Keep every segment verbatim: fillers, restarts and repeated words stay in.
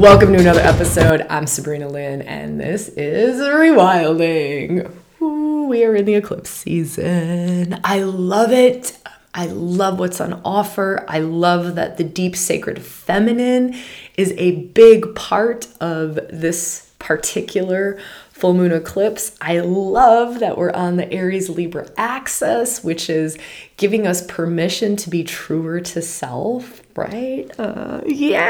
Welcome to another episode. I'm Sabrina Lynn, and this is Rewilding. Ooh, we are in the eclipse season. I love it. I love what's on offer. I love that the deep sacred feminine is a big part of this particular full moon eclipse. I love that we're on the Aries Libra axis, which is giving us permission to be truer to self, right? Uh, yeah.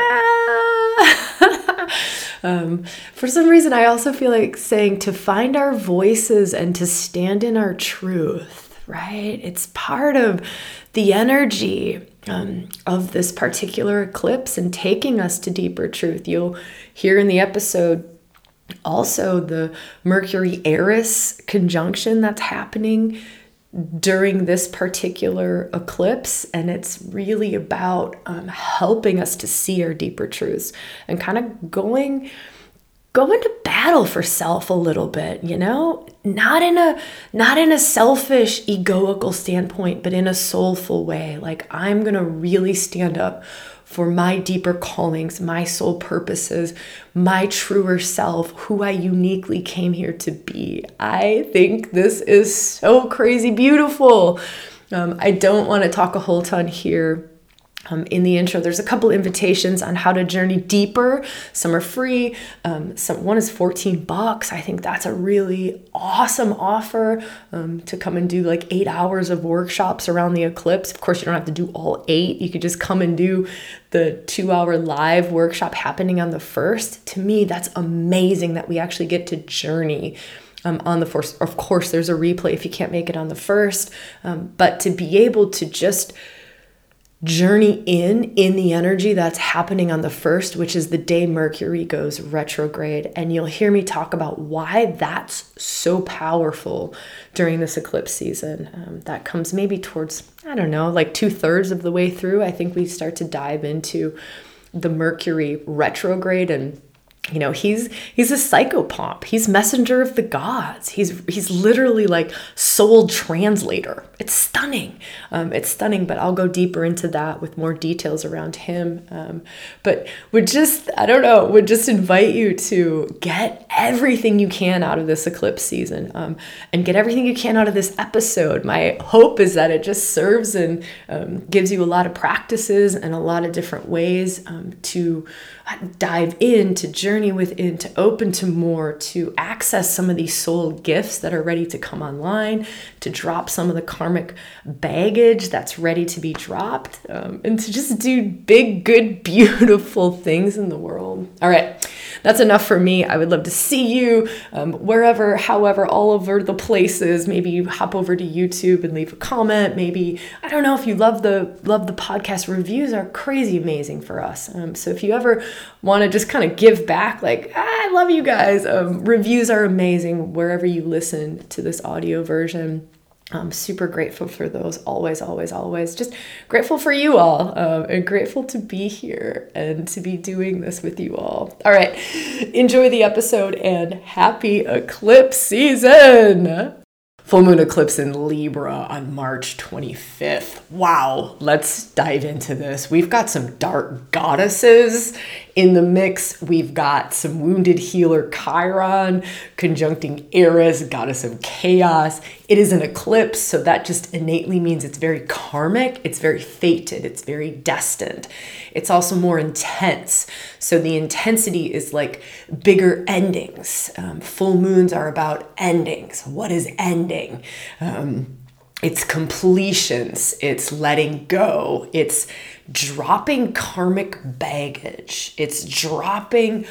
um, for some reason, I also feel like saying to find our voices and to stand in our truth, right? It's part of the energy um, of this particular eclipse and taking us to deeper truth. You'll hear in the episode also the Mercury Eris conjunction that's happening during this particular eclipse, and it's really about um, helping us to see our deeper truths and kind of going going to battle for self a little bit, you know, not in a not in a selfish, egoical standpoint, but in a soulful way. Like, I'm gonna really stand up for my deeper callings, my soul purposes, my truer self, who I uniquely came here to be. I think this is so crazy beautiful. Um, I don't want to talk a whole ton here. Um, in the intro, there's a couple invitations on how to journey deeper. Some are free. Um, some one is fourteen bucks. I think that's a really awesome offer um, to come and do like eight hours of workshops around the eclipse. Of course, you don't have to do all eight. You could just come and do the two hour live workshop happening on the first. To me, that's amazing that we actually get to journey Um, on the first. Of course, there's a replay if you can't make it on the first, um, but to be able to just journey in in the energy that's happening on the first, which is the day Mercury goes retrograde. And you'll hear me talk about why that's so powerful during this eclipse season. Um, that comes maybe towards, I don't know, like two thirds of the way through. I think we start to dive into the Mercury retrograde, and you know, he's he's a psychopomp. He's messenger of the gods. He's he's literally like soul translator. It's stunning. Um, it's stunning, but I'll go deeper into that with more details around him. Um, but would just, I don't know, would just invite you to get everything you can out of this eclipse season um, and get everything you can out of this episode. My hope is that it just serves and um, gives you a lot of practices and a lot of different ways um, to dive in, to journey within, to open to more, to access some of these soul gifts that are ready to come online, to drop some of the karmic baggage that's ready to be dropped, um, and to just do big, good, beautiful things in the world. All right, that's enough for me. I would love to see you um, wherever, however, all over the places. Maybe you hop over to YouTube and leave a comment. Maybe, I don't know, if you love the love the podcast, reviews are crazy amazing for us. Um, so if you ever want to just kind of give back, like, ah, I love you guys. Um, reviews are amazing wherever you listen to this audio version. I'm super grateful for those. Always, always, always. Just grateful for you all um, and grateful to be here and to be doing this with you all. All right. Enjoy the episode and happy eclipse season. Full moon eclipse in Libra on March twenty-fifth. Wow, let's dive into this. We've got some dark goddesses in the mix. We've got some wounded healer Chiron conjuncting Eris, goddess of chaos. It is an eclipse, so that just innately means it's very karmic, it's very fated, it's very destined. It's also more intense. So the intensity is like bigger endings. Um, full moons are about endings. What is ending? Um, it's completions. It's letting go. It's dropping karmic baggage. It's dropping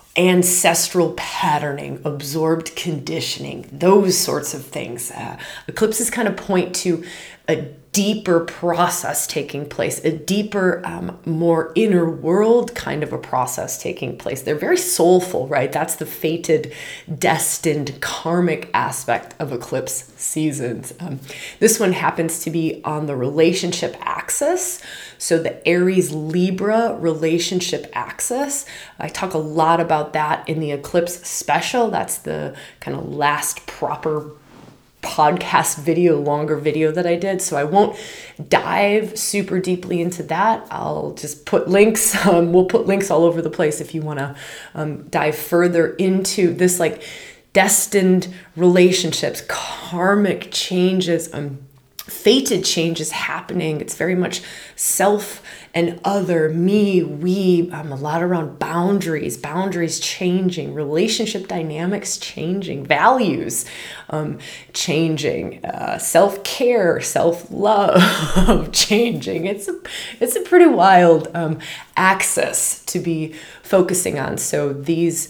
ancestral patterning, absorbed conditioning, those sorts of things. Uh, eclipses kind of point to a deeper process taking place, a deeper, um, more inner world kind of a process taking place. They're very soulful, right? That's the fated, destined, karmic aspect of eclipse seasons. Um, this one happens to be on the relationship axis. So the Aries Libra relationship axis. I talk a lot about that in the eclipse special. That's the kind of last proper podcast video, longer video that I did. So I won't dive super deeply into that. I'll just put links. Um, we'll put links all over the place if you want to um, dive further into this, like destined relationships, karmic changes, um, fated changes happening. It's very much self and other, me, we, um, a lot around boundaries, boundaries changing, relationship dynamics changing, values um, changing, uh, self-care, self-love changing. It's a, it's a pretty wild um, axis to be focusing on. So these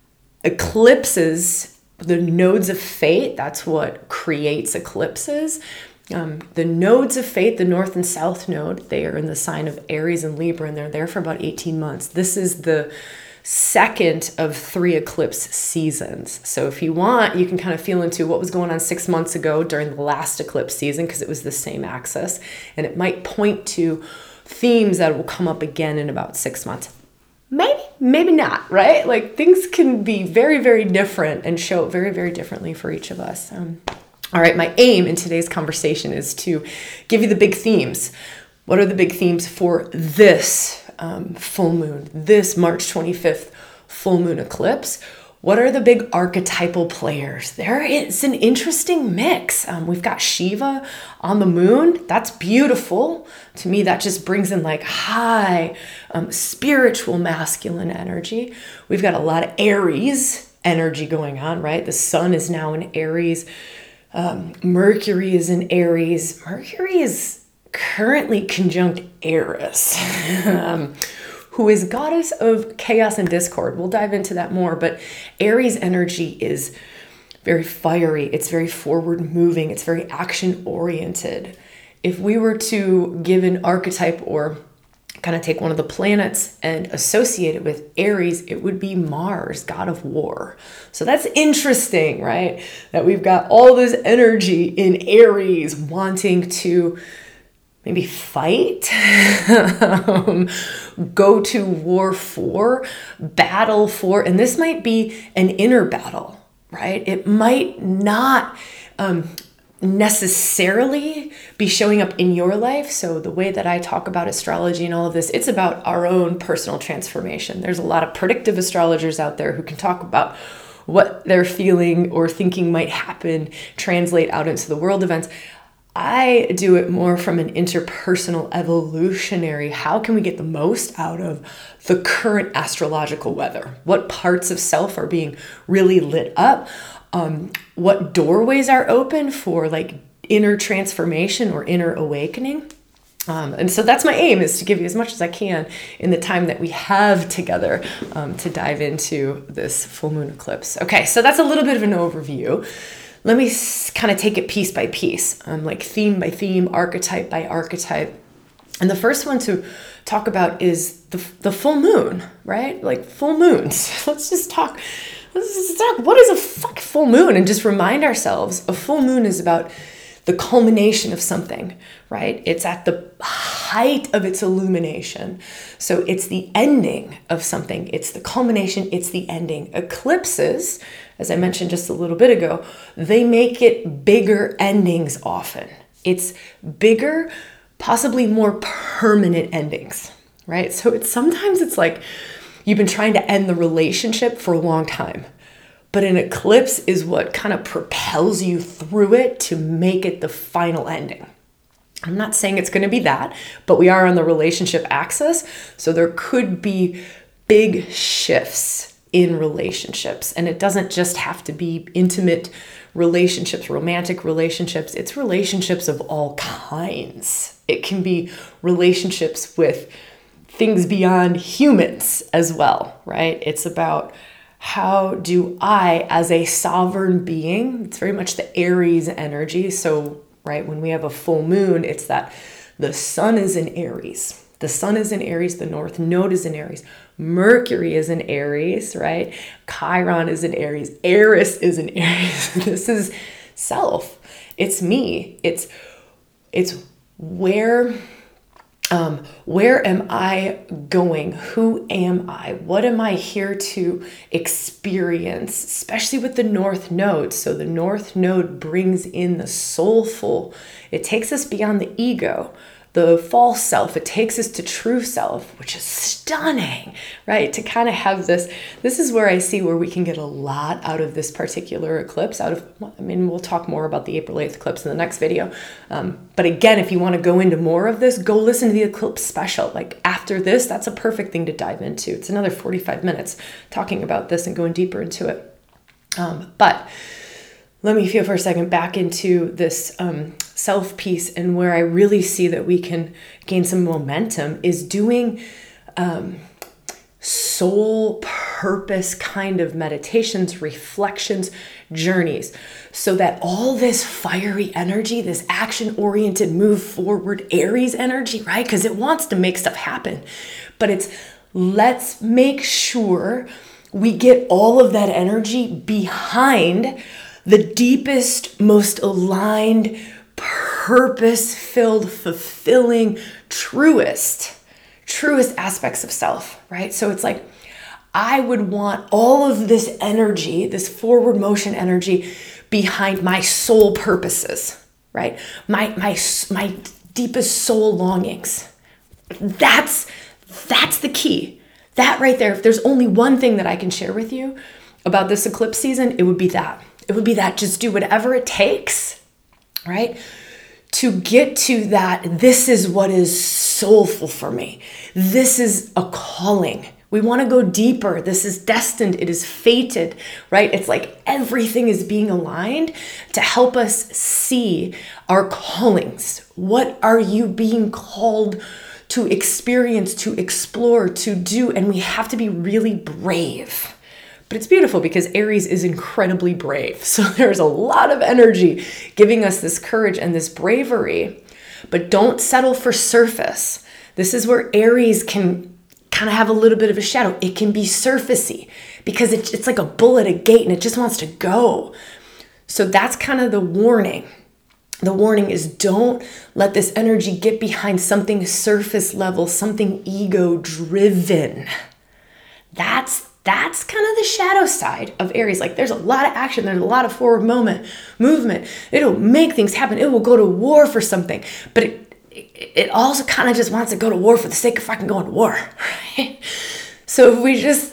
eclipses, the nodes of fate, that's what creates eclipses. Um, the nodes of fate, the north and south node, they are in the sign of Aries and Libra, and they're there for about eighteen months. This is the second of three eclipse seasons. So if you want, you can kind of feel into what was going on six months ago during the last eclipse season, because it was the same axis, and it might point to themes that will come up again in about six months. Maybe, maybe not, right? Like things can be very, very different and show up very, very differently for each of us. Um, All right, my aim in today's conversation is to give you the big themes. What are the big themes for this um, full moon, this March twenty-fifth full moon eclipse? What are the big archetypal players? There is an interesting mix. Um, we've got Shiva on the moon. That's beautiful. To me, that just brings in like high um, spiritual masculine energy. We've got a lot of Aries energy going on, right? The sun is now in Aries. Um, Mercury is in Aries. Mercury is currently conjunct Eris, um, who is goddess of chaos and discord. We'll dive into that more, but Aries energy is very fiery. It's very forward moving. It's very action oriented. If we were to give an archetype or kind of take one of the planets and associate it with Aries, it would be Mars, god of war. So that's interesting, right? That we've got all this energy in Aries wanting to maybe fight, um, go to war for, battle for, and this might be an inner battle, right? It might not um, necessarily be showing up in your life. So the way that I talk about astrology and all of this, it's about our own personal transformation. There's a lot of predictive astrologers out there who can talk about what they're feeling or thinking might happen, translate out into the world events. I do it more from an interpersonal evolutionary, how can we get the most out of the current astrological weather? What parts of self are being really lit up? Um, what doorways are open for like inner transformation or inner awakening? Um, and so that's my aim, is to give you as much as I can in the time that we have together um, to dive into this full moon eclipse. Okay, so that's a little bit of an overview. Let me s- kind of take it piece by piece, um, like theme by theme, archetype by archetype. And the first one to talk about is the, the full moon, right? Like full moons. Let's just talk. Let's just talk. What is a fuck full moon? And just remind ourselves, a full moon is about the culmination of something, right? It's at the height of its illumination. So it's the ending of something. It's the culmination. It's the ending. Eclipses, as I mentioned just a little bit ago, they make it bigger endings often. It's bigger, possibly more permanent endings, right? So it's sometimes it's like you've been trying to end the relationship for a long time, but an eclipse is what kind of propels you through it to make it the final ending. I'm not saying it's going to be that, but we are on the relationship axis. So there could be big shifts in relationships. And it doesn't just have to be intimate relationships, romantic relationships. It's relationships of all kinds. It can be relationships with things beyond humans as well, right? It's about how do I, as a sovereign being, it's very much the Aries energy. So, right, when we have a full moon, it's that the sun is in Aries. The sun is in Aries, the north node is in Aries, Mercury is in Aries, right? Chiron is in Aries, Eris is in Aries. This is self. It's me. It's it's where Um, where am I going? Who am I? What am I here to experience? Especially with the North Node. So the North Node brings in the soulful. It takes us beyond the ego, the false self. It takes us to true self, which is stunning, right? To kind of have this, this is where I see where we can get a lot out of this particular eclipse. Out of, I mean, we'll talk more about the April eighth eclipse in the next video. Um, but again, if you want to go into more of this, go listen to the eclipse special. Like after this, that's a perfect thing to dive into. It's another forty-five minutes talking about this and going deeper into it. Um, but let me feel for a second back into this um, self piece, and where I really see that we can gain some momentum is doing um, soul purpose kind of meditations, reflections, journeys, so that all this fiery energy, this action oriented, move forward Aries energy, right? Because it wants to make stuff happen, but it's let's make sure we get all of that energy behind the deepest, most aligned, purpose-filled, fulfilling, truest, truest aspects of self, right? So it's like, I would want all of this energy, this forward motion energy behind my soul purposes, right? My, my, my deepest soul longings. That's, that's the key. That right there, if there's only one thing that I can share with you about this eclipse season, it would be that. It would be that just do whatever it takes, right? To get to that, this is what is soulful for me. This is a calling. We want to go deeper. This is destined. It is fated, right? It's like everything is being aligned to help us see our callings. What are you being called to experience, to explore, to do? And we have to be really brave. But it's beautiful because Aries is incredibly brave. So there's a lot of energy giving us this courage and this bravery, but don't settle for surface. This is where Aries can kind of have a little bit of a shadow. It can be surfacey because it, it's like a bull at a gate and it just wants to go. So that's kind of the warning. The warning is don't let this energy get behind something surface level, something ego driven. That's That's kind of the shadow side of Aries. Like there's a lot of action. There's a lot of forward moment, movement. It'll make things happen. It will go to war for something. But it, it, it also kind of just wants to go to war for the sake of fucking going to war. Right? So if we just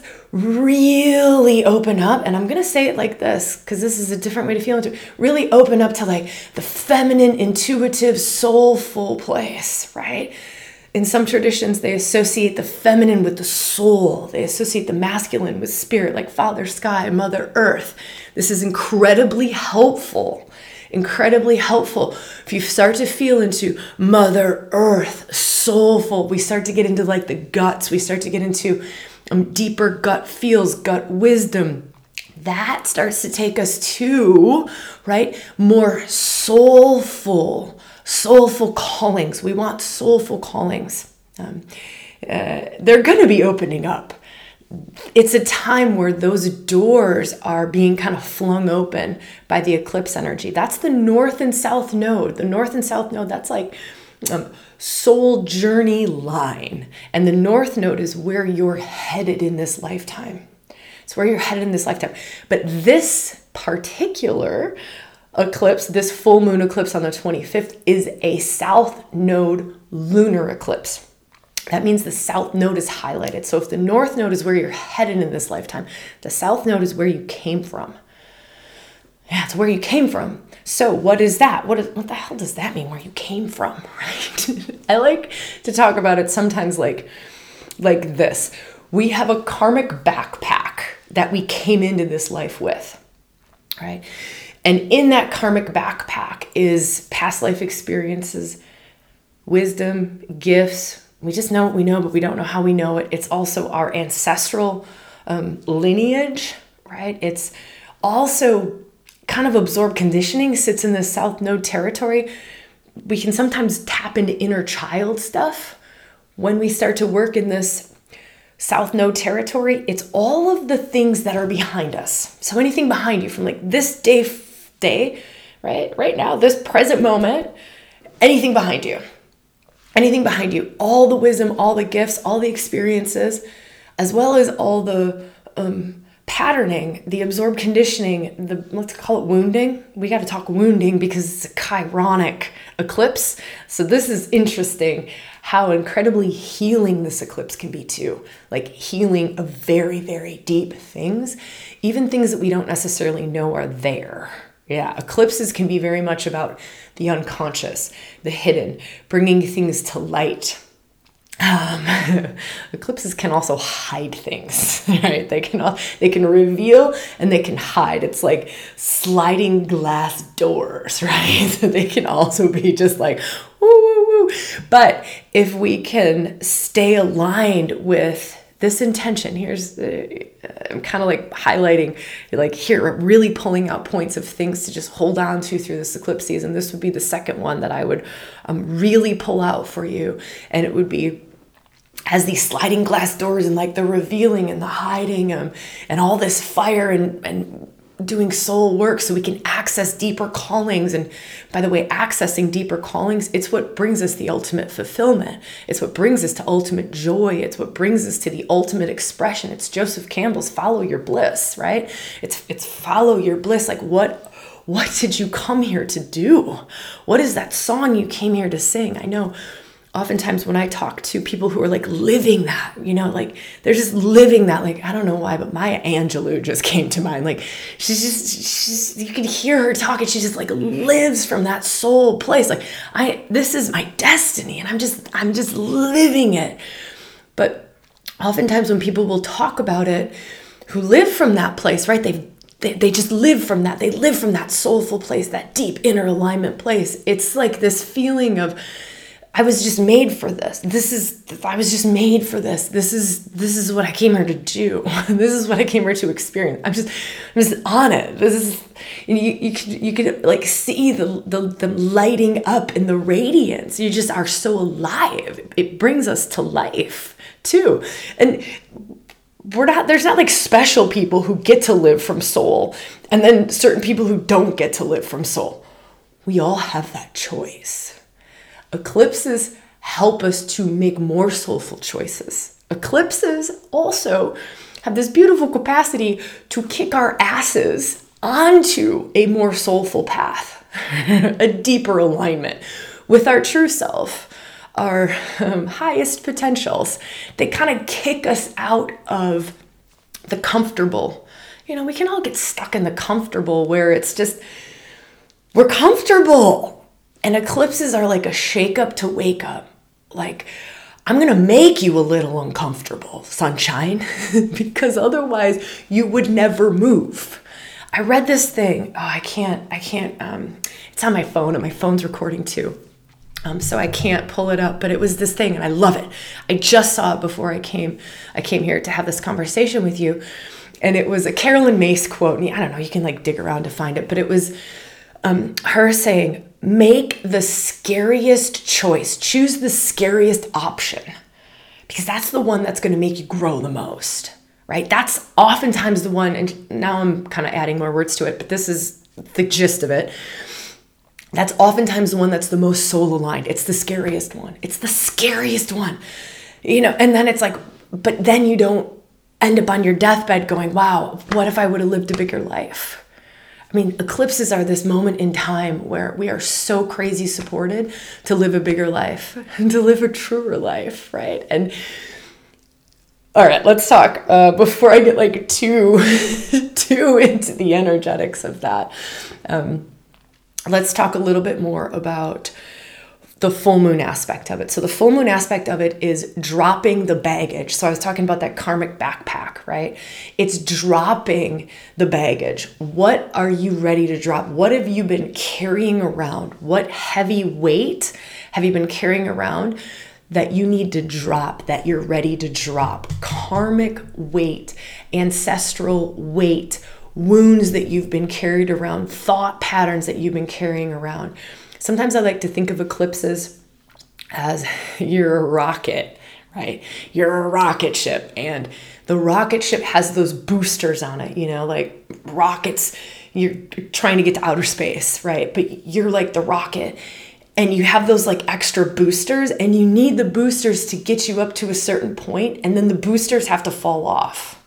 really open up, and I'm going to say it like this, because this is a different way to feel into it, really open up to like the feminine, intuitive, soulful place, right? In some traditions, they associate the feminine with the soul. They associate the masculine with spirit, like Father Sky, Mother Earth. This is incredibly helpful, incredibly helpful. If you start to feel into Mother Earth, soulful, we start to get into like the guts. We start to get into um, deeper gut feels, gut wisdom. That starts to take us to, right, more soulful, soulful callings. We want soulful callings. Um, uh, they're going to be opening up. It's a time where those doors are being kind of flung open by the eclipse energy. That's the north and south node. The north and south node, that's like um, soul journey line. And the north node is where you're headed in this lifetime. It's where you're headed in this lifetime. But this particular eclipse, this full moon eclipse on the twenty-fifth, is a south node lunar eclipse. That means the south node is highlighted. So if the north node is where you're headed in this lifetime, the south node is where you came from. Yeah, it's where you came from. So what is that? What, is, what the hell does that mean, where you came from, right? I like to talk about it sometimes like, like this. We have a karmic backpack that we came into this life with, right? And in that karmic backpack is past life experiences, wisdom, gifts. We just know what we know, but we don't know how we know it. It's also our ancestral um, lineage, right? It's also kind of absorbed conditioning, sits in the south node territory. We can sometimes tap into inner child stuff when we start to work in this south node territory. It's all of the things that are behind us. So anything behind you from like this day, day, right? Right now, this present moment, anything behind you. anything behind you, all the wisdom, all the gifts, all the experiences, as well as all the um, patterning, the absorbed conditioning, the, let's call it wounding. We got to talk wounding because it's a chironic eclipse. So this is interesting how incredibly healing this eclipse can be too. Like healing of very, very deep things, even things that we don't necessarily know are there. Yeah, eclipses can be very much about the unconscious, the hidden, bringing things to light. Um, eclipses can also hide things, right? They can they can reveal and they can hide. It's like sliding glass doors, right? They can also be just like, woo, woo, woo. But if we can stay aligned with this intention, here's, uh, I'm kind of like highlighting, like here, really pulling out points of things to just hold on to through this eclipse season. This would be the second one that I would um, really pull out for you. And it would be as these sliding glass doors and like the revealing and the hiding um, and all this fire and, and doing soul work so we can access deeper callings. And by the way, accessing deeper callings, it's what brings us the ultimate fulfillment. It's what brings us to ultimate joy. It's what brings us to the ultimate expression. It's Joseph Campbell's follow your bliss, right? It's it's follow your bliss. Like what what did you come here to do? What is that song you came here to sing? I know oftentimes when I talk to people who are like living that, you know, like they're just living that, like, I don't know why, but Maya Angelou just came to mind. Like she's just, she's, you can hear her talking. She just like lives from that soul place. Like I, this is my destiny and I'm just, I'm just living it. But oftentimes when people will talk about it, who live from that place, right? They've, They, they just live from that. They live from that soulful place, that deep inner alignment place. It's like this feeling of, I was just made for this. This is, I was just made for this. This is, this is what I came here to do. This is what I came here to experience. I'm just, I'm just on it. This is, you, you could, you could like see the, the, the lighting up in the radiance. You just are so alive. It brings us to life too. And we're not, there's not like special people who get to live from soul and then certain people who don't get to live from soul. We all have that choice. Eclipses help us to make more soulful choices. Eclipses also have this beautiful capacity to kick our asses onto a more soulful path, a deeper alignment with our true self, our um, highest potentials. They kind of kick us out of the comfortable. You know, we can all get stuck in the comfortable where it's just, we're comfortable. And eclipses are like a shake up to wake up. Like, I'm going to make you a little uncomfortable, sunshine, because otherwise you would never move. I read this thing. Oh, I can't, I can't, um, it's on my phone and my phone's recording too. Um, so I can't pull it up, but it was this thing and I love it. I just saw it before I came, I came here to have this conversation with you. And it was a Carolyn Mace quote. And I don't know, you can like dig around to find it, but it was um, her saying, make the scariest choice, choose the scariest option, because that's the one that's going to make you grow the most, right? That's oftentimes the one, and now I'm kind of adding more words to it, but this is the gist of it. That's oftentimes the one that's the most soul aligned. It's the scariest one. It's the scariest one, you know, and then it's like, but then you don't end up on your deathbed going, wow, what if I would have lived a bigger life? I mean, eclipses are this moment in time where we are so crazy supported to live a bigger life, to live a truer life, right? And all right, let's talk uh, before I get like too, too into the energetics of that. Um, let's talk a little bit more about the full moon aspect of it. So the full moon aspect of it is dropping the baggage. So I was talking about that karmic backpack, right? It's dropping the baggage. What are you ready to drop? What have you been carrying around? What heavy weight have you been carrying around that you need to drop, that you're ready to drop? Karmic weight, ancestral weight, wounds that you've been carried around, thought patterns that you've been carrying around. Sometimes I like to think of eclipses as you're a rocket, right? You're a rocket ship, and the rocket ship has those boosters on it, you know, like rockets, you're trying to get to outer space, right? But you're like the rocket, and you have those like extra boosters, and you need the boosters to get you up to a certain point, and then the boosters have to fall off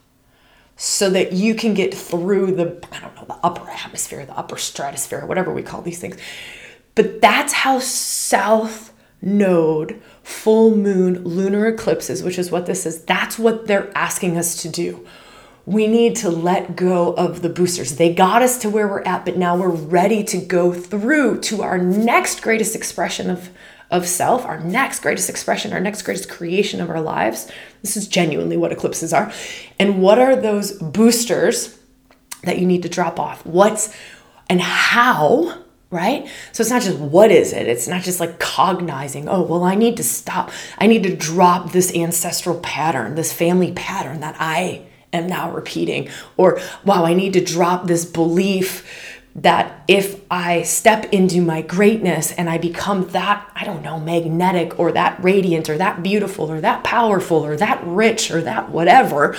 so that you can get through the, I don't know, the upper atmosphere, the upper stratosphere, whatever we call these things. But that's how South Node, full moon, lunar eclipses, which is what this is, that's what they're asking us to do. We need to let go of the boosters. They got us to where we're at, but now we're ready to go through to our next greatest expression of, of self, our next greatest expression, our next greatest creation of our lives. This is genuinely what eclipses are. And what are those boosters that you need to drop off? What's and how, right? So it's not just what is it? It's not just like cognizing, oh, well, I need to stop. I need to drop this ancestral pattern, this family pattern that I am now repeating. Or, wow, I need to drop this belief that if I step into my greatness and I become that, I don't know, magnetic or that radiant or that beautiful or that powerful or that rich or that whatever,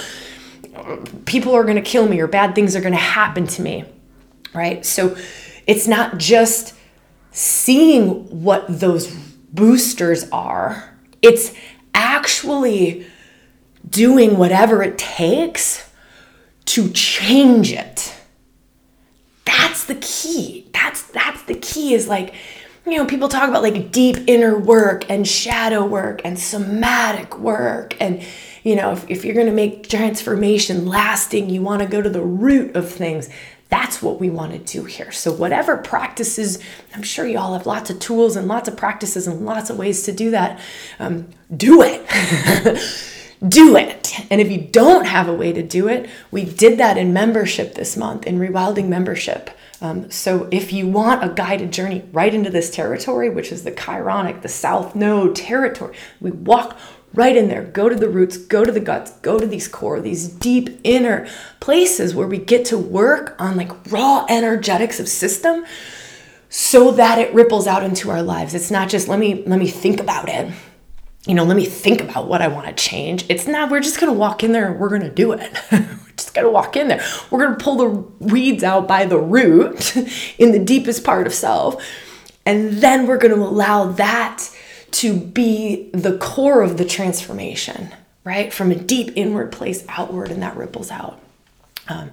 people are going to kill me or bad things are going to happen to me, right? So it's not just seeing what those boosters are. It's actually doing whatever it takes to change it. That's the key. That's that's the key is like, you know, people talk about like deep inner work and shadow work and somatic work. And, you know, if, if you're going to make transformation lasting, you want to go to the root of things. That's what we want to do here. So whatever practices, I'm sure you all have lots of tools and lots of practices and lots of ways to do that. Um, do it. Do it. And if you don't have a way to do it, we did that in membership this month, in Rewilding membership. Um, so if you want a guided journey right into this territory, which is the Chironic, the South Node territory, we walk right in there, go to the roots, go to the guts, go to these core, these deep inner places where we get to work on like raw energetics of system so that it ripples out into our lives. It's not just let me let me think about it. You know, let me think about what I want to change. It's not, we're just going to walk in there and we're going to do it. We're just going to walk in there. We're going to pull the weeds out by the root in the deepest part of self. And then we're going to allow that to be the core of the transformation, right? From a deep inward place outward, and that ripples out. Um,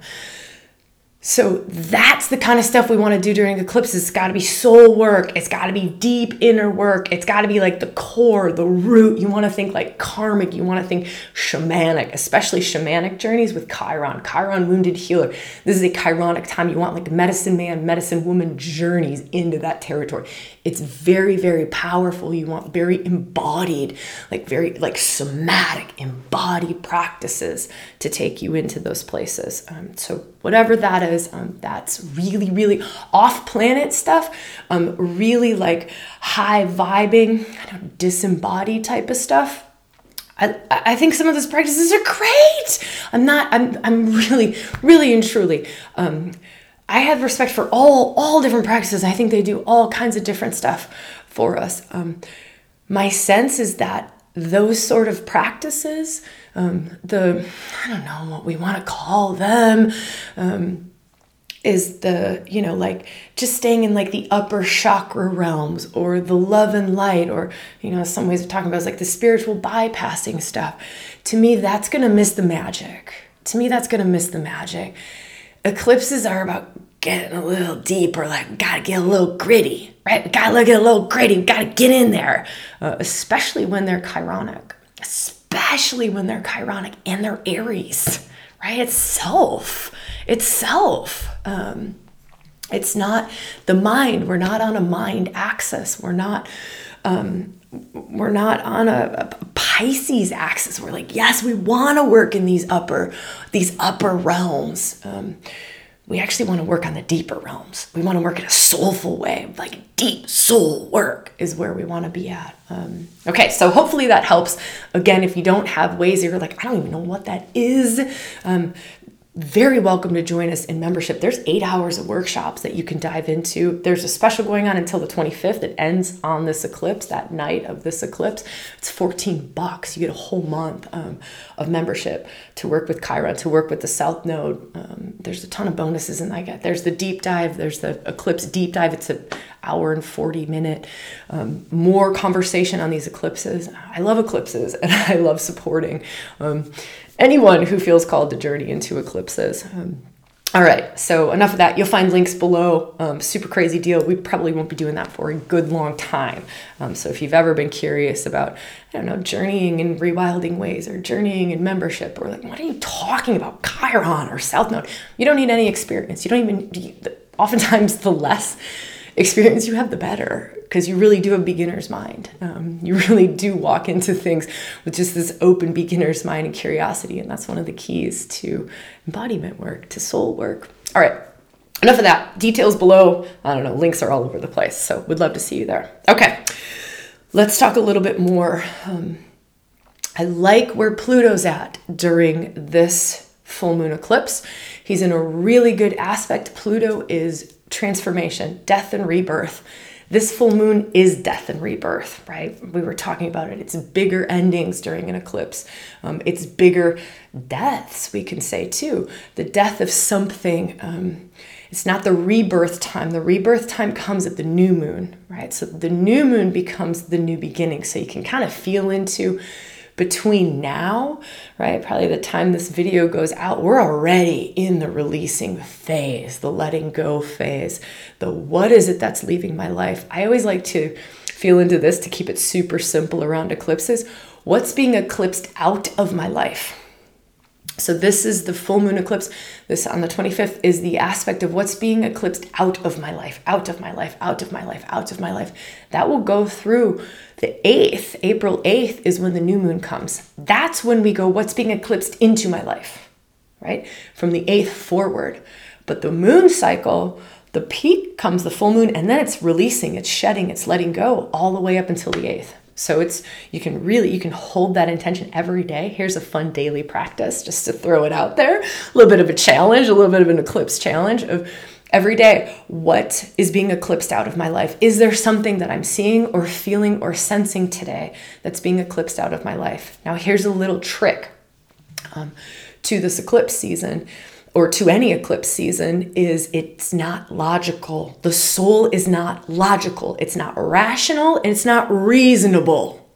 So that's the kind of stuff we want to do during eclipses. It's got to be soul work. It's got to be deep inner work. It's got to be like the core, the root. You want to think like karmic. You want to think shamanic, especially shamanic journeys with Chiron. Chiron wounded healer. This is a Chironic time. You want like medicine man, medicine woman journeys into that territory. It's very, very powerful. You want very embodied, like very like somatic, embodied practices to take you into those places. Um, so whatever that is, um, that's really, really off-planet stuff, um, really like high vibing, I don't know, disembodied type of stuff. I, I think some of those practices are great. I'm not, I'm, I'm really, really and truly, um, I have respect for all, all different practices. I think they do all kinds of different stuff for us. Um, my sense is that those sort of practices, um, the, I don't know what we want to call them, um, is the, you know, like just staying in like the upper chakra realms or the love and light, or, you know, some ways of talking about is like the spiritual bypassing stuff. To me, that's going to miss the magic. To me, that's going to miss the magic. Eclipses are about getting a little deeper, like we gotta get a little gritty, right? We gotta look at a little gritty, we gotta get in there, uh, especially when they're Chironic, especially when they're Chironic and they're Aries, right? It's self, it's self. Um, it's not the mind. We're not on a mind axis. We're not, um, we're not on a, a Pisces axis. We're like, yes, we want to work in these upper, these upper realms. Um, we actually want to work on the deeper realms. We want to work in a soulful way, like deep soul work is where we want to be at. Um, okay, so hopefully that helps. Again, if you don't have ways, you're like, I don't even know what that is. Um, very welcome to join us in membership. There's eight hours of workshops that you can dive into. There's a special going on until the twenty-fifth. It ends on this eclipse, that night of this eclipse. It's fourteen bucks. You get a whole month um, of membership to work with Chiron, to work with the South Node. Um, there's a ton of bonuses in that. There's the deep dive. There's the eclipse deep dive. It's an hour and forty minute um, more conversation on these eclipses. I love eclipses and I love supporting um, anyone who feels called to journey into eclipses. Um, all right, so enough of that. You'll find links below. Um, super crazy deal. We probably won't be doing that for a good long time. Um, so if you've ever been curious about, I don't know, journeying in rewilding ways or journeying in membership, or like, what are you talking about, Chiron or South Node? You don't need any experience. You don't even, oftentimes the less experience you have, the better, because you really do have beginner's mind. Um, you really do walk into things with just this open beginner's mind and curiosity, and that's one of the keys to embodiment work, to soul work. All right, enough of that. Details below. I don't know, links are all over the place, so would love to see you there. Okay, let's talk a little bit more. Um, I like where Pluto's at during this full moon eclipse. He's in a really good aspect. Pluto is transformation, death and rebirth. This full moon is death and rebirth, right? We were talking about it. It's bigger endings during an eclipse. Um, it's bigger deaths, we can say too. The death of something. Um, it's not the rebirth time. The rebirth time comes at the new moon, right? So the new moon becomes the new beginning. So you can kind of feel into between now, right? Probably the time this video goes out, we're already in the releasing phase, the letting go phase, the what is it that's leaving my life? I always like to feel into this to keep it super simple around eclipses. What's being eclipsed out of my life? So this is the full moon eclipse. This on the twenty-fifth is the aspect of what's being eclipsed out of my life, out of my life, out of my life, out of my life. That will go through the eighth. April eighth is when the new moon comes. That's when we go, what's being eclipsed into my life, right? From the eighth forward. But the moon cycle, the peak comes the full moon, and then it's releasing, it's shedding, it's letting go all the way up until the eighth. So it's, you can really, you can hold that intention every day. Here's a fun daily practice just to throw it out there. A little bit of a challenge, a little bit of an eclipse challenge of every day. What is being eclipsed out of my life? Is there something that I'm seeing or feeling or sensing today that's being eclipsed out of my life? Now here's a little trick um, to this eclipse season, or to any eclipse season, is it's not logical. The soul is not logical. It's not rational, and it's not reasonable.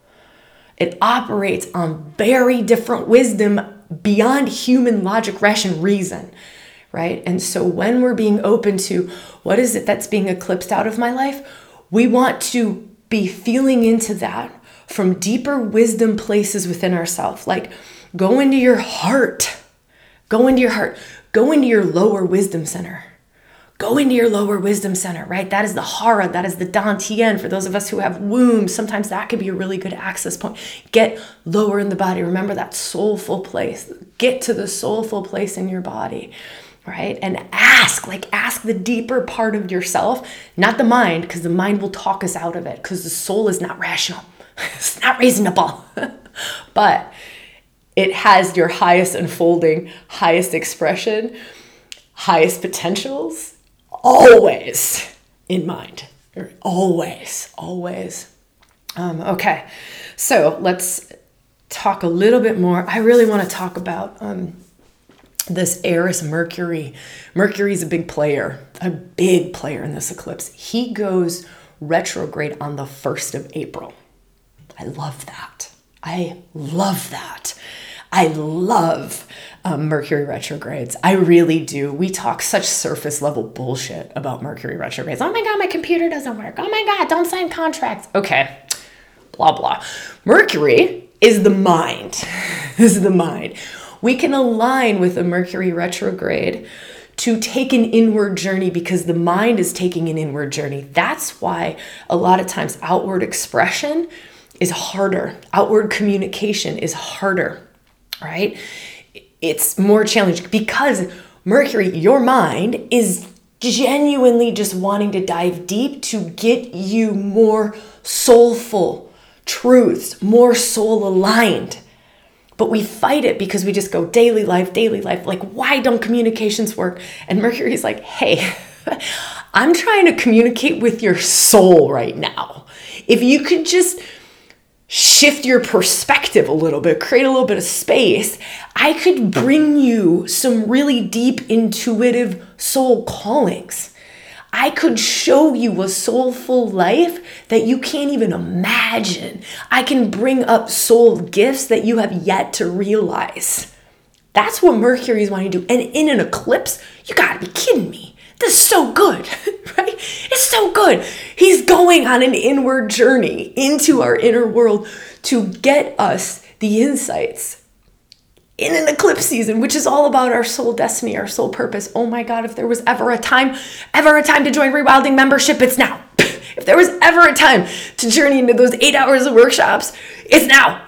It operates on very different wisdom beyond human logic, ration, reason, right? And so when we're being open to what is it that's being eclipsed out of my life, we want to be feeling into that from deeper wisdom places within ourselves. Like go into your heart, go into your heart. Go into your lower wisdom center. Go into your lower wisdom center, right? That is the Hara, that is the Dantian. For those of us who have wombs, sometimes that could be a really good access point. Get lower in the body. Remember that soulful place. Get to the soulful place in your body, right? And ask, like ask the deeper part of yourself, not the mind, because the mind will talk us out of it, because the soul is not rational. It's not reasonable. But it has your highest unfolding, highest expression, highest potentials always in mind. Always, always. Um, okay, so let's talk a little bit more. I really want to talk about um, this Eris Mercury. Mercury is a big player, a big player in this eclipse. He goes retrograde on the first of April. I love that. I love that. I love um, Mercury retrogrades. I really do. We talk such surface level bullshit about Mercury retrogrades. Oh my God, my computer doesn't work. Oh my God, don't sign contracts. Okay, blah, blah. Mercury is the mind. This is the mind. We can align with a Mercury retrograde to take an inward journey because the mind is taking an inward journey. That's why a lot of times outward expression is harder. Outward communication is harder, right? It's more challenging because Mercury, your mind, is genuinely just wanting to dive deep to get you more soulful truths, more soul aligned. But we fight it because we just go daily life, daily life. Like, why don't communications work? And Mercury's like, hey, I'm trying to communicate with your soul right now. If you could just shift your perspective a little bit, create a little bit of space, I could bring you some really deep, intuitive soul callings. I could show you a soulful life that you can't even imagine. I can bring up soul gifts that you have yet to realize. That's what Mercury is wanting to do. And in an eclipse, you gotta be kidding me. This is so good, right? It's so good. He's going on an inward journey into our inner world to get us the insights in an eclipse season, which is all about our soul destiny, our soul purpose. Oh my God, if there was ever a time, ever a time to join Rewilding membership, it's now. If there was ever a time to journey into those eight hours of workshops, it's now.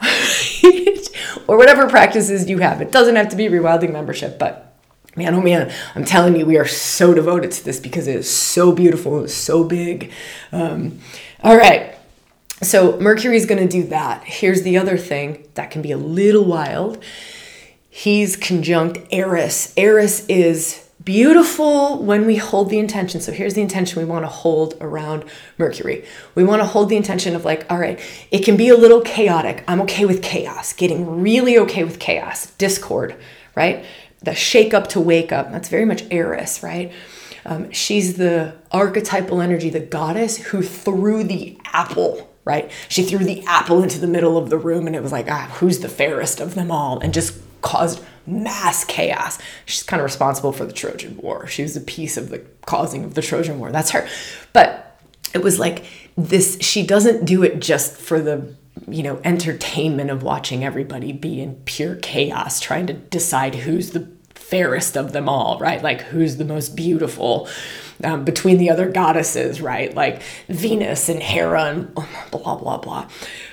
Or whatever practices you have. It doesn't have to be Rewilding membership, but man, oh man, I'm telling you, we are so devoted to this because it is so beautiful. It's so big. Um, all right. So Mercury's going to do that. Here's the other thing that can be a little wild. He's conjunct Eris. Eris is beautiful when we hold the intention. So here's the intention we want to hold around Mercury. We want to hold the intention of like, all right, it can be a little chaotic. I'm okay with chaos, getting really okay with chaos, discord, right? The shake up to wake up. That's very much Eris, right? Um, she's the archetypal energy, the goddess who threw the apple, right? She threw the apple into the middle of the room and it was like, ah, who's the fairest of them all? And just caused mass chaos. She's kind of responsible for the Trojan War. She was a piece of the causing of the Trojan War. That's her. But it was like this, she doesn't do it just for the, you know, entertainment of watching everybody be in pure chaos, trying to decide who's the fairest of them all, right? Like who's the most beautiful um, between the other goddesses, right? Like Venus and Hera and blah, blah, blah.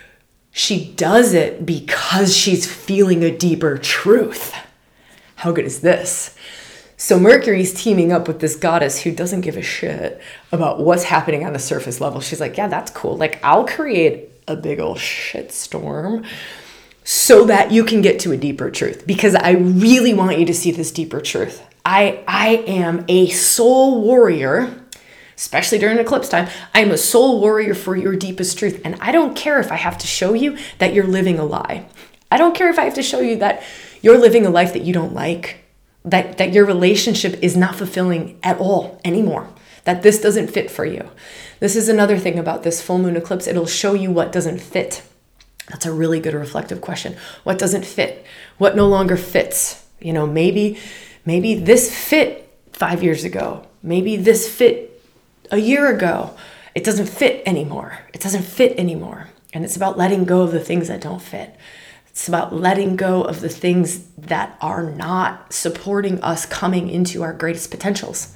She does it because she's feeling a deeper truth. How good is this? So Mercury's teaming up with this goddess who doesn't give a shit about what's happening on the surface level. She's like, yeah, that's cool. Like, I'll create a big old shit storm so that you can get to a deeper truth, because I really want you to see this deeper truth. I, I am a soul warrior. Especially during eclipse time, I am a soul warrior for your deepest truth. And I don't care if I have to show you that you're living a lie. I don't care if I have to show you that you're living a life that you don't like, that, that your relationship is not fulfilling at all anymore, that this doesn't fit for you. This is another thing about this full moon eclipse. It'll show you what doesn't fit. That's a really good reflective question. What doesn't fit? What no longer fits? You know, maybe, maybe this fit five years ago. Maybe this fit a year ago. It doesn't fit anymore. It doesn't fit anymore. And it's about letting go of the things that don't fit. It's about letting go of the things that are not supporting us coming into our greatest potentials.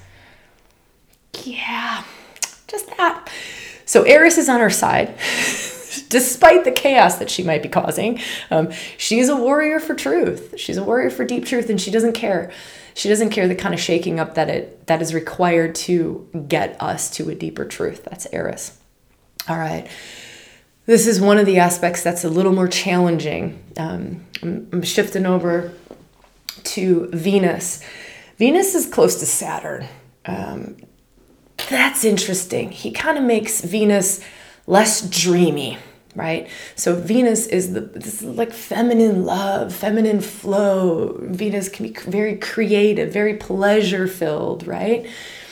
Yeah, just that. So Eris is on our side. Despite the chaos that she might be causing, um, she's a warrior for truth. She's a warrior for deep truth, and she doesn't care. She doesn't care the kind of shaking up that it that is required to get us to a deeper truth. That's Eris. All right. This is one of the aspects that's a little more challenging. Um, I'm, I'm shifting over to Venus. Venus is close to Saturn. Um, that's interesting. He kind of makes Venus less dreamy, right? So Venus is the this is like feminine love, feminine flow. Venus can be very creative, very pleasure filled, right?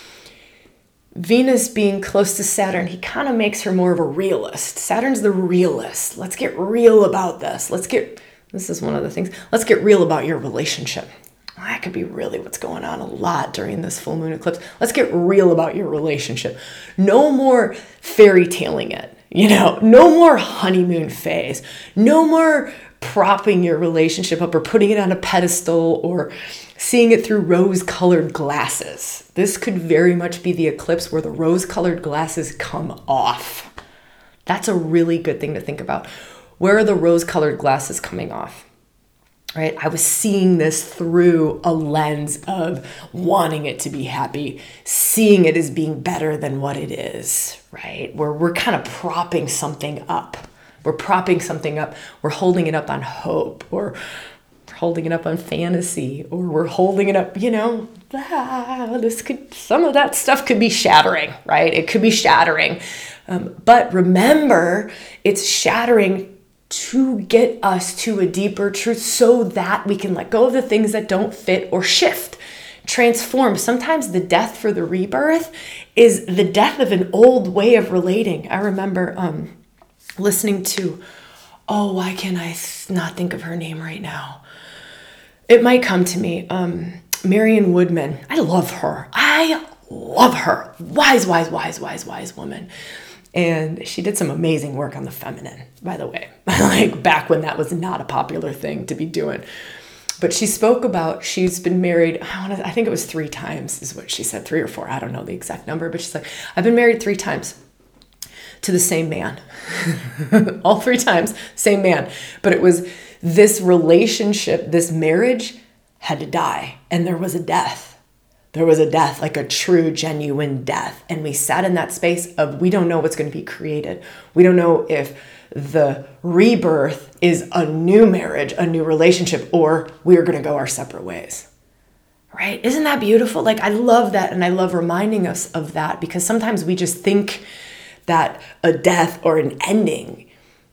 Venus being close to Saturn, he kind of makes her more of a realist. Saturn's the realist. Let's get real about this. Let's get, this is one of the things, let's get real about your relationship. That could be really what's going on a lot during this full moon eclipse. Let's get real about your relationship. No more fairy tailing it, you know, no more honeymoon phase, no more propping your relationship up or putting it on a pedestal or seeing it through rose-colored glasses. This could very much be the eclipse where the rose-colored glasses come off. That's a really good thing to think about. Where are the rose-colored glasses coming off? Right? I was seeing this through a lens of wanting it to be happy, seeing it as being better than what it is, right? Where we're kind of propping something up, We're propping something up. We're holding it up on hope, or holding it up on fantasy, or we're holding it up, you know, ah, this could, some of that stuff could be shattering, right? It could be shattering. Um, but remember, it's shattering to get us to a deeper truth so that we can let go of the things that don't fit or shift, transform. Sometimes the death for the rebirth is the death of an old way of relating. I remember um, listening to, oh, why can I not think of her name right now? It might come to me. Um, Marion Woodman. I love her. I love her. Wise, wise, wise, wise, wise woman. And she did some amazing work on the feminine, by the way, like back when that was not a popular thing to be doing. But she spoke about, she's been married, I want to, I think it was three times is what she said, three or four. I don't know the exact number, but she's like, I've been married three times to the same man. All three times, same man. But it was this relationship, this marriage had to die. And there was a death. There was a death, like a true, genuine death. And we sat in that space of, we don't know what's going to be created. We don't know if the rebirth is a new marriage, a new relationship, or we're going to go our separate ways. Right? Isn't that beautiful? Like, I love that. And I love reminding us of that, because sometimes we just think that a death or an ending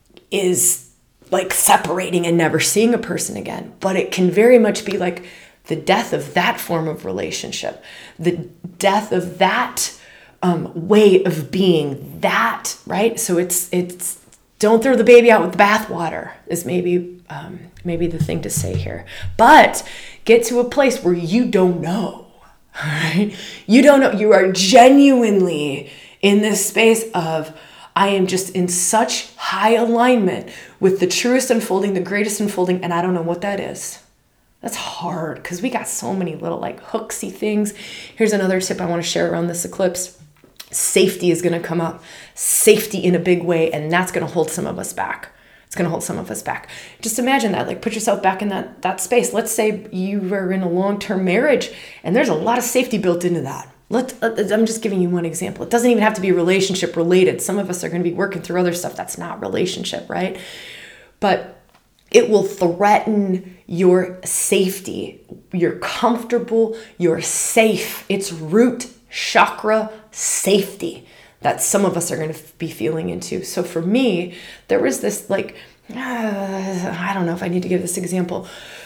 is like separating and never seeing a person again. But it can very much be like the death of that form of relationship, the death of that um, way of being, that, right? So it's, it's, don't throw the baby out with the bathwater is maybe, um, maybe the thing to say here. But get to a place where you don't know, right? You don't know. You are genuinely in this space of, I am just in such high alignment with the truest unfolding, the greatest unfolding, and I don't know what that is. That's hard because we got so many little like hooksy things. Here's another tip I want to share around this eclipse. Safety is going to come up. Safety in a big way, and that's going to hold some of us back. It's going to hold some of us back. Just imagine that, like put yourself back in that, that space. Let's say you were in a long-term marriage and there's a lot of safety built into that. Let, I'm just giving you one example. It doesn't even have to be relationship related. Some of us are going to be working through other stuff that's not relationship, right? But it will threaten your safety. You're comfortable, you're safe. It's root chakra safety that some of us are going to be feeling into. So for me, there was this like, uh, I don't know if I need to give this example.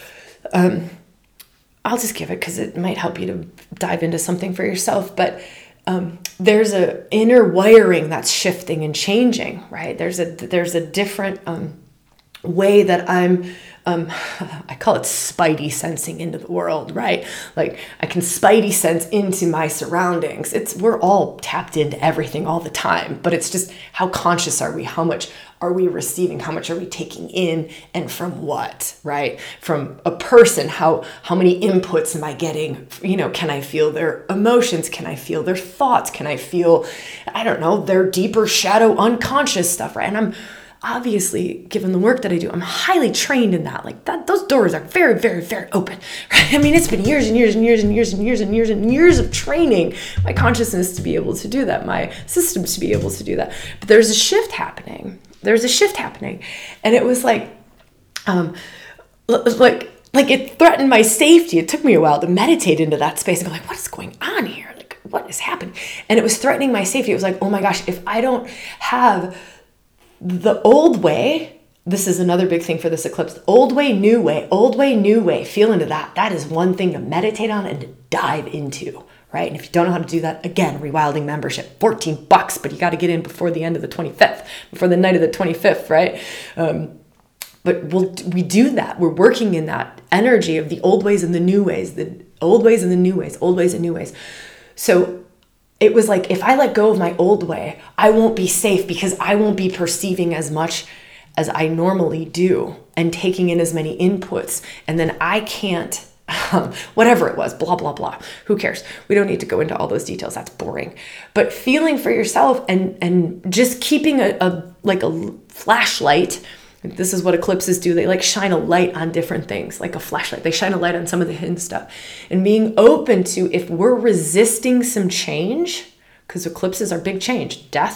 Um, I'll just give it because it might help you to dive into something for yourself. But um, there's a inner wiring that's shifting and changing, right? There's a there's a different um, way that I'm, um, I call it spidey sensing into the world, right? Like I can spidey sense into my surroundings. It's, we're all tapped into everything all the time, but it's just how conscious are we? How much are we receiving? How much are we taking in and from what, right? From a person, how, how many inputs am I getting? You know, can I feel their emotions? Can I feel their thoughts? Can I feel, I don't know, their deeper shadow unconscious stuff, right? And I'm, obviously, given the work that I do, I'm highly trained in that. Like that, those doors are very, very, very open. Right? I mean, it's been years and years and years and years and years and years and years of training my consciousness to be able to do that, my systems to be able to do that. But there's a shift happening. There's a shift happening, and it was like, um, like, like it threatened my safety. It took me a while to meditate into that space and be like, what is going on here? Like, what is happening? And it was threatening my safety. It was like, oh my gosh, if I don't have the old way, this is another big thing for this eclipse, old way, new way, old way, new way, feel into that. That is one thing to meditate on and to dive into, right? And if you don't know how to do that, again, Rewilding membership, fourteen bucks, but you got to get in before the end of the twenty-fifth, before the night of the twenty-fifth, right? Um, but we'll, we do that. We're working in that energy of the old ways and the new ways, the old ways and the new ways, old ways and new ways. So it was like, if I let go of my old way, I won't be safe because I won't be perceiving as much as I normally do and taking in as many inputs. And then I can't, um, whatever it was, blah, blah, blah. Who cares? We don't need to go into all those details. That's boring. But feeling for yourself and, and just keeping a, a like a flashlight. This is what eclipses do. They like shine a light on different things, like a flashlight. They shine a light on some of the hidden stuff. And being open to, if we're resisting some change, because eclipses are big change, death,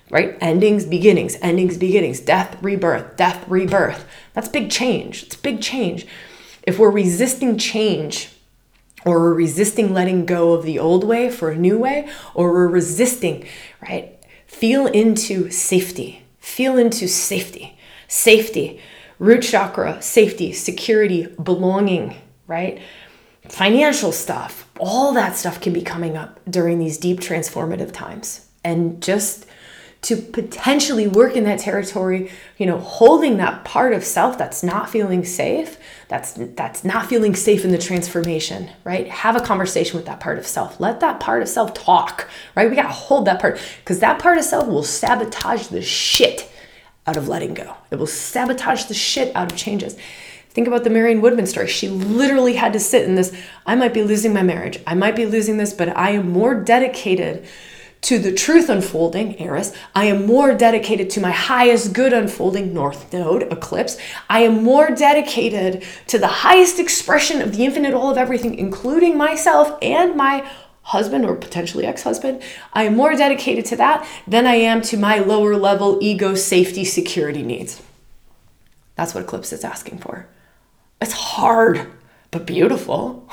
right? Endings, beginnings, endings, beginnings, death, rebirth, death, rebirth. That's big change. It's big change. If we're resisting change, or we're resisting letting go of the old way for a new way, or we're resisting, right? Feel into safety. Feel into safety. Safety. Root chakra, safety, security, belonging, right? Financial stuff. All that stuff can be coming up during these deep transformative times. And just to potentially work in that territory, you know, holding that part of self that's not feeling safe, that's that's not feeling safe in the transformation, right? Have a conversation with that part of self. Let that part of self talk, right? We got to hold that part, because that part of self will sabotage the shit out of letting go. It will sabotage the shit out of changes. Think about the Marion Woodman story. She literally had to sit in this, I might be losing my marriage, I might be losing this, but I am more dedicated to the truth unfolding, Eris. I am more dedicated to my highest good unfolding, North Node, eclipse. I am more dedicated to the highest expression of the infinite all of everything, including myself and my husband or potentially ex-husband. I am more dedicated to that than I am to my lower level ego, safety, security needs. That's what eclipse is asking for. It's hard, but beautiful.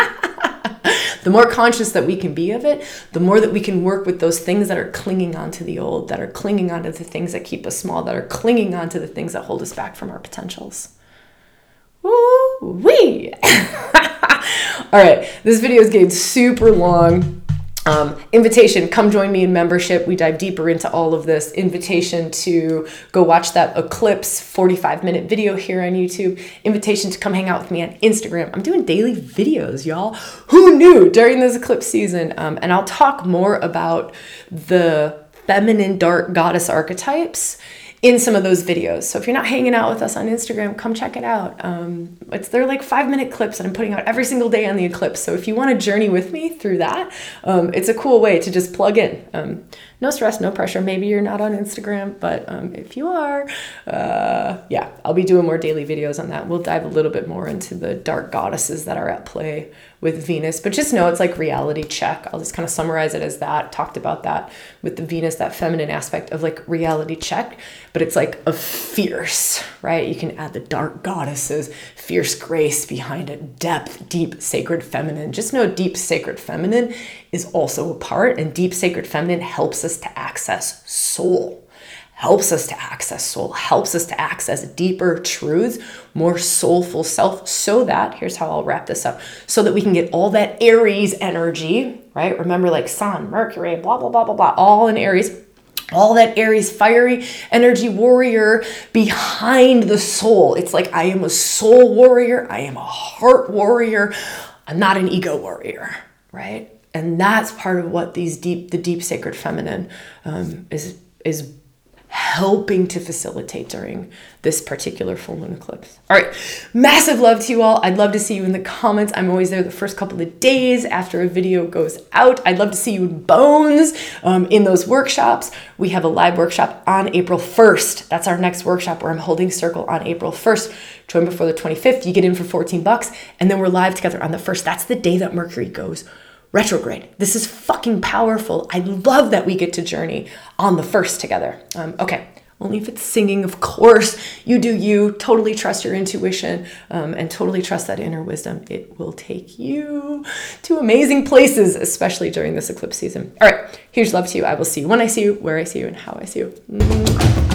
The more conscious that we can be of it, the more that we can work with those things that are clinging onto the old, that are clinging onto the things that keep us small, that are clinging onto the things that hold us back from our potentials. Woo-wee! All right, this video is getting super long. Um, invitation, come join me in membership. We dive deeper into all of this. Invitation to go watch that eclipse forty-five minute video here on YouTube. Invitation to come hang out with me on Instagram. I'm doing daily videos, y'all. Who knew during this eclipse season? Um, and I'll talk more about the feminine dark goddess archetypes in some of those videos. So if you're not hanging out with us on Instagram, come check it out. Um, it's they're like five minute clips that I'm putting out every single day on the eclipse. So if you want to journey with me through that, um, it's a cool way to just plug in. Um, no stress, no pressure. Maybe you're not on Instagram, but um, if you are, uh, yeah, I'll be doing more daily videos on that. We'll dive a little bit more into the dark goddesses that are at play with Venus, but just know it's like reality check. I'll just kind of summarize it as that. Talked about that with the Venus, that feminine aspect of like reality check, but it's like a fierce, right? You can add the dark goddesses, fierce grace behind it, depth, deep, sacred feminine. Just know deep, sacred feminine is also a part, and deep, sacred feminine helps us to access soul. Helps us to access soul, helps us to access deeper truths, more soulful self, so that, here's how I'll wrap this up, so that we can get all that Aries energy, right? Remember, like Sun, Mercury, blah, blah, blah, blah, blah, all in Aries, all that Aries fiery energy warrior behind the soul. It's like, I am a soul warrior, I am a heart warrior, I'm not an ego warrior, right? And that's part of what these deep, the deep sacred feminine um, is, is helping to facilitate during this particular full moon eclipse. All right, massive love to you all. I'd love to see you in the comments. I'm always there the first couple of days after a video goes out. I'd love to see you in Bones um, in those workshops. We have a live workshop on April first. That's our next workshop where I'm holding circle on April first. Join before the twenty-fifth. You get in for fourteen bucks, and then we're live together on the first. That's the day that Mercury goes retrograde. This is fucking powerful. I love that we get to journey on the first together. Um, okay, only if it's singing, of course. You do you. Totally trust your intuition um, and totally trust that inner wisdom. It will take you to amazing places, especially during this eclipse season. All right, here's love to you. I will see you when I see you, where I see you, and how I see you. Mm-hmm.